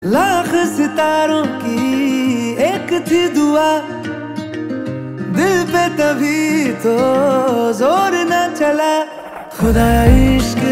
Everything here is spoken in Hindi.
लाख सितारों की एक थी दुआ, दिल पे तभी तो जोर न चला। खुदा इश्क